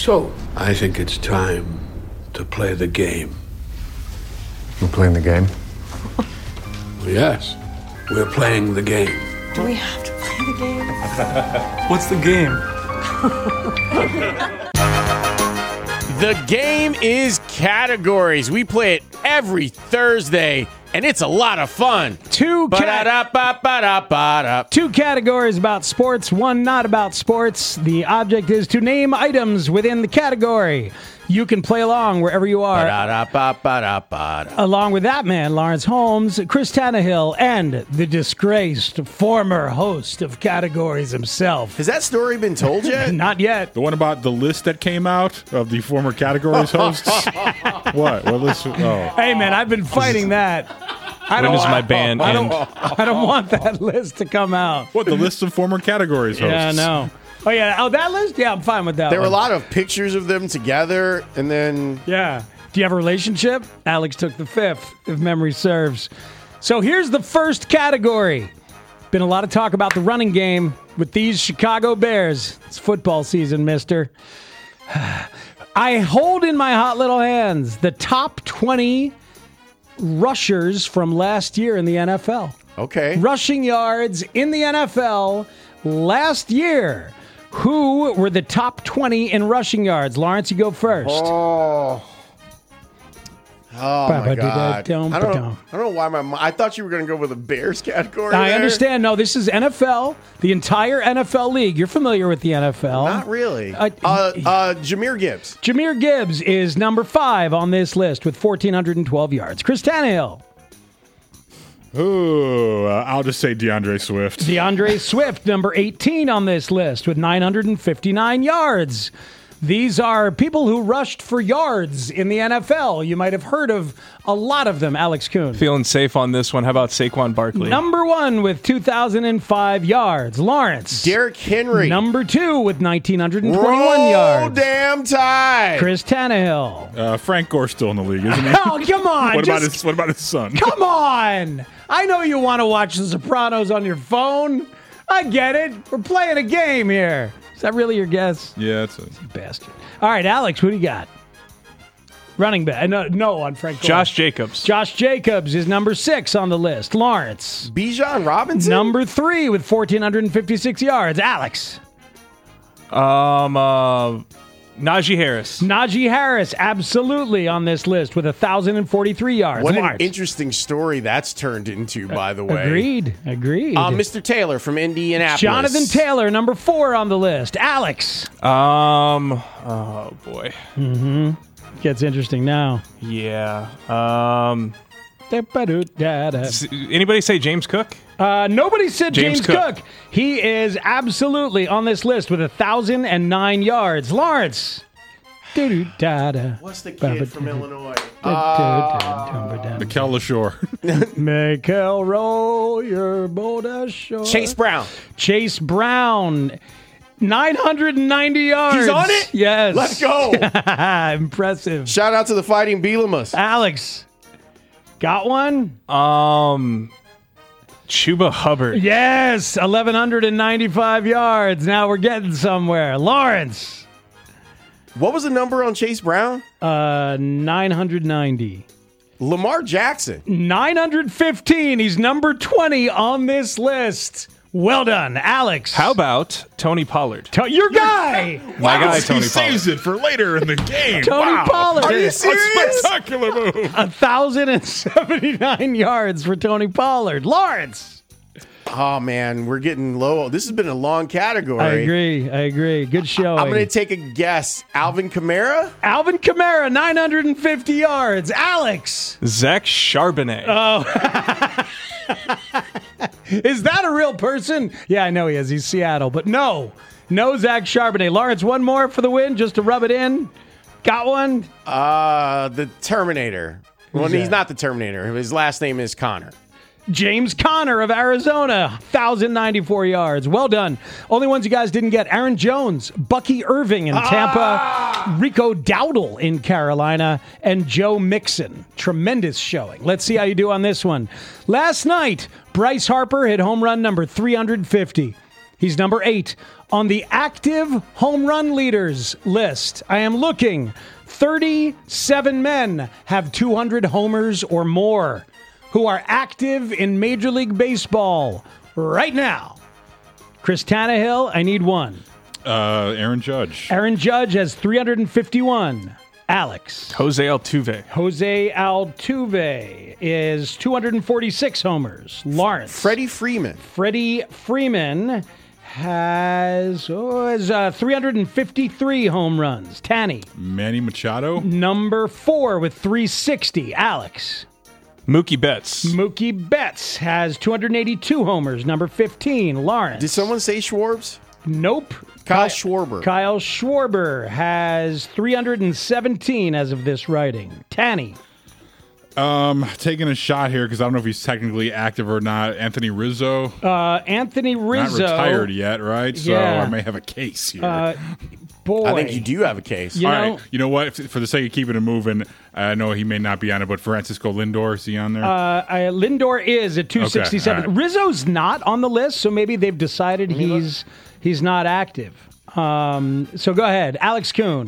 So, I think it's time to play the game. We're playing the game? Yes, we're playing the game. Do we have to play the game? What's the game? The game is categories. We play it every Thursday, and it's a lot of fun. Two categories about sports, one not about sports. The object is to name items within the category. You can play along wherever you are. Along with that man, Lawrence Holmes, Chris Tannehill, and the disgraced former host of categories himself. Has that story been told yet? Not yet. The one about the list that came out of the former categories hosts? What list? Oh. Hey, man, I've been fighting that. When does my band end? I don't want that list to come out. What, the list of former categories hosts? Yeah, no. Oh, yeah. Oh, that list? Yeah, I'm fine with that There were a one. lot of pictures of them together, and then... Yeah. Do you have a relationship? Alex took the fifth, if memory serves. So here's the first category. Been a lot of talk about the running game with these Chicago Bears. It's football season, mister. I hold in my hot little hands the top 20 rushers from last year in the NFL. Okay. Rushing yards in the NFL last year. Who were the top 20 in rushing yards? Lawrence, you go first. Oh my God. I don't know why I thought you were going to go with a Bears category. I understand. No, this is NFL, the entire NFL league. You're familiar with the NFL. Not really. Jahmyr Gibbs. Jahmyr Gibbs is number 5 on this list with 1,412 yards. Chris Tannehill. Ooh, I'll just say DeAndre Swift. DeAndre Swift, number 18 on this list with 959 yards. These are people who rushed for yards in the NFL. You might have heard of a lot of them, Alex Kuhn. Feeling safe on this one. How about Saquon Barkley? Number 1 with 2,005 yards. Lawrence. Derrick Henry. Number 2 with 1,921 Roll yards. Damn Tide. Chris Tannehill. Frank Gore's still in the league, isn't he? Oh, come on. What about his son? Come on. I know you want to watch The Sopranos on your phone. I get it. We're playing a game here. Is that really your guess? Yeah, it's a bastard. All right, Alex, who do you got? Running back. No, on Frank Gore. Josh Jacobs. Josh Jacobs is number 6 on the list. Lawrence. Bijan Robinson. Number 3 with 1,456 yards. Alex. Najee Harris. Najee Harris, absolutely on this list with 1,043 yards. What Mark. an interesting story that's turned into, by the way. Agreed. Mr. Taylor from Indianapolis. Jonathan Taylor, number 4 on the list. Alex. Oh, boy. Mm-hmm. Gets interesting now. Yeah. Anybody say James Cook? Nobody said James Cook. He is absolutely on this list with 1,009 yards. Lawrence. What's the kid from Illinois? Mikel LaShore. Mikel, roll your boat ashore. Chase Brown. 990 yards. He's on it? Yes. Let's go. Impressive. Shout out to the Fighting Bielemas. Alex. Got one? Chuba Hubbard. Yes, 1,195 yards. Now we're getting somewhere. Lawrence. What was the number on Chase Brown? 990. Lamar Jackson. 915. He's number 20 on this list. Well done, Alex. How about Tony Pollard? Your guy. My guy, Tony He Pollard. saves it for later in the game. Tony Pollard. Are you serious? A spectacular move. 1,079 yards for Tony Pollard. Lawrence. Oh, man, we're getting low. This has been a long category. I agree. Good showing. I'm going to take a guess. Alvin Kamara? Alvin Kamara, 950 yards. Alex. Zach Charbonnet. Oh. Is that a real person? Yeah, I know he is. He's Seattle. But no Zach Charbonnet. Lawrence, one more for the win just to rub it in. Got one? The Terminator. He's not the Terminator. His last name is Connor. James Conner of Arizona, 1,094 yards. Well done. Only ones you guys didn't get. Aaron Jones, Bucky Irving in Tampa, Rico Dowdle in Carolina, and Joe Mixon. Tremendous showing. Let's see how you do on this one. Last night, Bryce Harper hit home run number 350. He's number 8 on the active home run leaders list. I am looking. 37 men have 200 homers or more who are active in Major League Baseball right now. Chris Tannehill, I need one. Aaron Judge. Aaron Judge has 351. Alex. Jose Altuve. Jose Altuve is 246 homers. Lawrence. Freddie Freeman. Freddie Freeman has 353 home runs. Tanny. Manny Machado. Number 4 with 360. Alex. Mookie Betts. Mookie Betts has 282 homers. Number 15. Lawrence. Did someone say Schwarbs? Nope. Kyle Schwarber. Kyle Schwarber has 317 as of this writing. Tanny. Taking a shot here because I don't know if he's technically active or not. Anthony Rizzo. Anthony Rizzo. Not retired yet, right? So Yeah. I may have a case here. Boy. I think you do have a case. You All know, right. You know what? For the sake of keeping it moving, I know he may not be on it, but Francisco Lindor, is he on there? Lindor is at 267. Okay, all right. Rizzo's not on the list, so maybe they've decided he's not active. So go ahead. Alex Kuhn.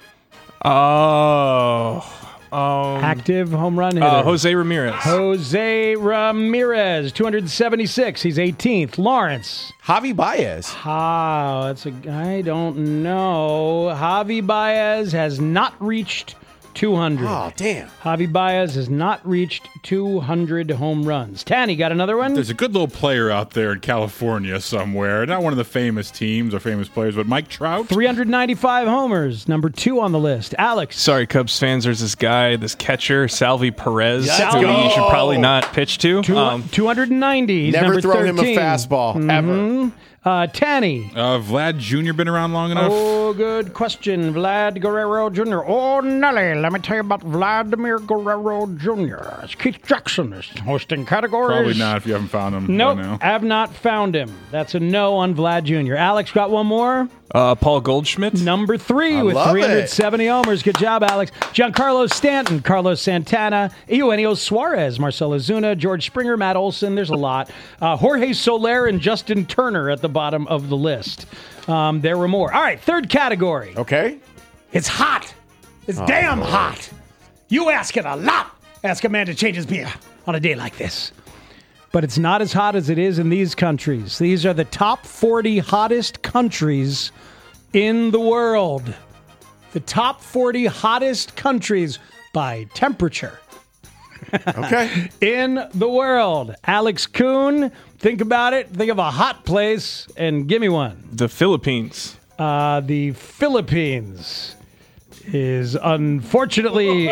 Active home run hitter. Jose Ramirez. Jose Ramirez, 276. He's 18th. Lawrence. Javi Baez. I don't know. Javi Baez has not reached 200. Oh, damn. Javi Baez has not reached 200 home runs. Tanny, got another one? There's a good little player out there in California somewhere. Not one of the famous teams or famous players, but Mike Trout. 395 homers. Number 2 on the list. Alex. Sorry, Cubs fans. There's this guy, this catcher, Salvi Perez, Let's who go. you should probably not pitch to. 290. He's Never number thrown 13. him a fastball, ever. Tanny. Vlad Jr. been around long enough? Oh, good question. Vlad Guerrero Jr. Oh, Nelly, let me tell you about Vladimir Guerrero Jr. Keith Jackson is hosting categories. Probably not if you haven't found him Nope, by now. have not found him. That's a no on Vlad Jr. Alex got one more. Paul Goldschmidt. Number 3 with love 370 homers. Good job, Alex. Giancarlo Stanton, Carlos Santana, Eugenio Suarez, Marcelo Zuna, George Springer, Matt Olson. There's a lot. Jorge Soler and Justin Turner at the bottom of the list. There were more. All right, third category. Okay. It's hot. It's damn hot. You ask it a lot. Ask a man to change his beer on a day like this. But it's not as hot as it is in these countries. These are the top 40 hottest countries in the world. The top 40 hottest countries by temperature. Okay. In the world. Alex Kuhn, think about it. Think of a hot place and give me one. The Philippines. The Philippines is unfortunately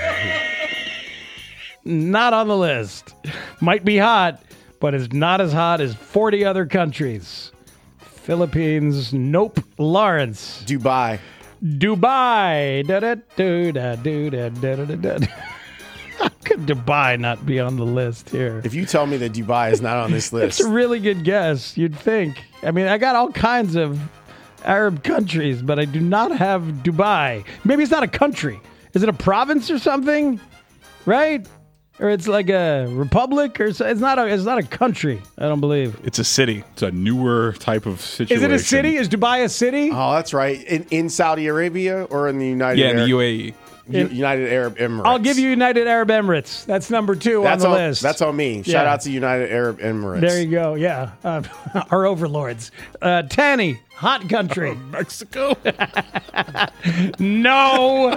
not on the list. Might be hot, but is not as hot as 40 other countries. Philippines, nope. Lawrence. Dubai. Dubai. Da-da-do-da-do-da-da-da-da. How could Dubai not be on the list here? If you tell me that Dubai is not on this list, It's a really good guess. You'd think. I mean, I got all kinds of Arab countries, but I do not have Dubai. Maybe it's not a country. Is it a province or something? Right? Or it's like a republic or so. It's not a country, I don't believe. It's a city. It's a newer type of situation. Is it a city? Is Dubai a city? oh, that's right. In Saudi Arabia or in the United Yeah, in the Arab, UAE. United Arab Emirates. I'll give you United Arab Emirates. That's number 2 on the list. That's on me. Shout Yeah. out to United Arab Emirates. There you go. Yeah. Our overlords. Tanny, hot country. Mexico. No.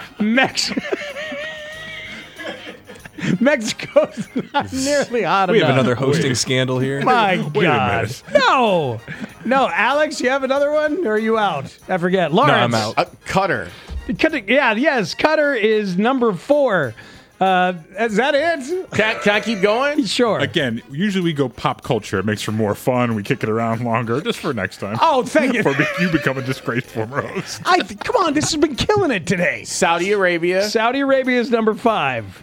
Mexico's not nearly hot We enough. have another hosting scandal here. My Wait a God. minute. No. Alex, you have another one? Or are you out? I forget. No, Lawrence. I'm out. Qatar. Qatar is number 4. Is that it? Can I keep going? Sure. Again, usually we go pop culture. It makes for more fun. We kick it around longer just for next time. Oh, thank you. For you become a disgraced former host. Come on, this has been killing it today. Saudi Arabia. Saudi Arabia is number 5.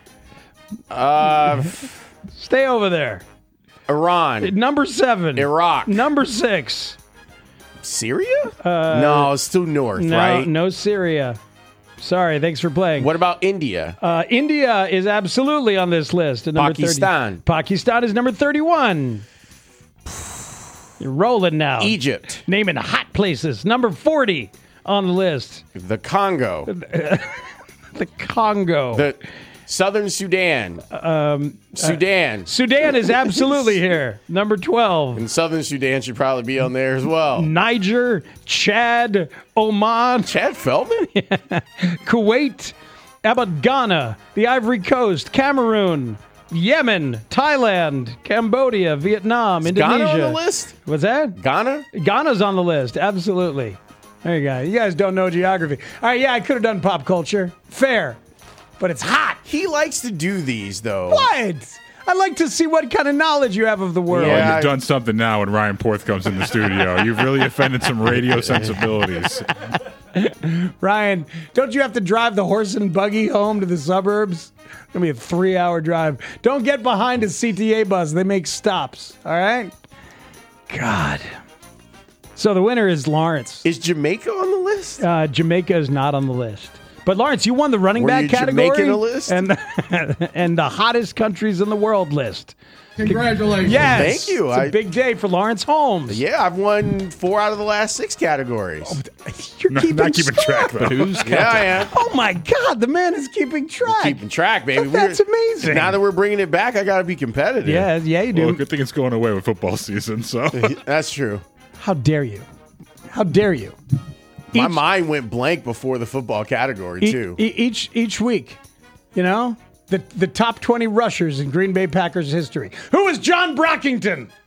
Stay over there. Iran. Number 7. Iraq. Number 6. Syria? No, it's still north, No, right? no Syria. Sorry, thanks for playing. What about India? India is absolutely on this list. At number 30. Pakistan. Pakistan is number 31. You're rolling now. Egypt. Naming hot places. Number 40 on the list. The Congo. The Congo. The Southern Sudan. Sudan. Sudan is absolutely here. Number 12. And Southern Sudan should probably be on there as well. Niger, Chad, Oman, Chad Feldman? Kuwait. How about Ghana, the Ivory Coast, Cameroon, Yemen, Thailand, Cambodia, Vietnam, Indonesia. Ghana on the list? What's that? Ghana? Ghana's on the list. Absolutely. There you go. You guys don't know geography. All right, yeah, I could have done pop culture. Fair. But it's hot. He likes to do these, though. What? I like to see what kind of knowledge you have of the world. Well, Yeah. you've done something now when Ryan Porth comes in the studio. You've really offended some radio sensibilities. Ryan, don't you have to drive the horse and buggy home to the suburbs? It's going to be a 3-hour drive. Don't get behind a CTA bus. They make stops. All right? God. So the winner is Lawrence. Is Jamaica on the list? Jamaica is not on the list. But Lawrence, you won the running Were back you category Jamaican a list? and the hottest countries in the world list. Congratulations. Yes, Thank you. It's a big day for Lawrence Holmes. Yeah, I've won 4 out of the last 6 categories. You're Not keeping keeping score. track, though. Who's Yeah, I am. Oh my God, the man is keeping track. Keeping track, baby. That's amazing. Now that we're bringing it back, I got to be competitive. Yeah, you do. Well, good thing it's going away with football season, so. That's true. How dare you? How dare you? My Each- mind went blank before the football category, too. Each week, you know, the top 20 rushers in Green Bay Packers history. Who is John Brockington?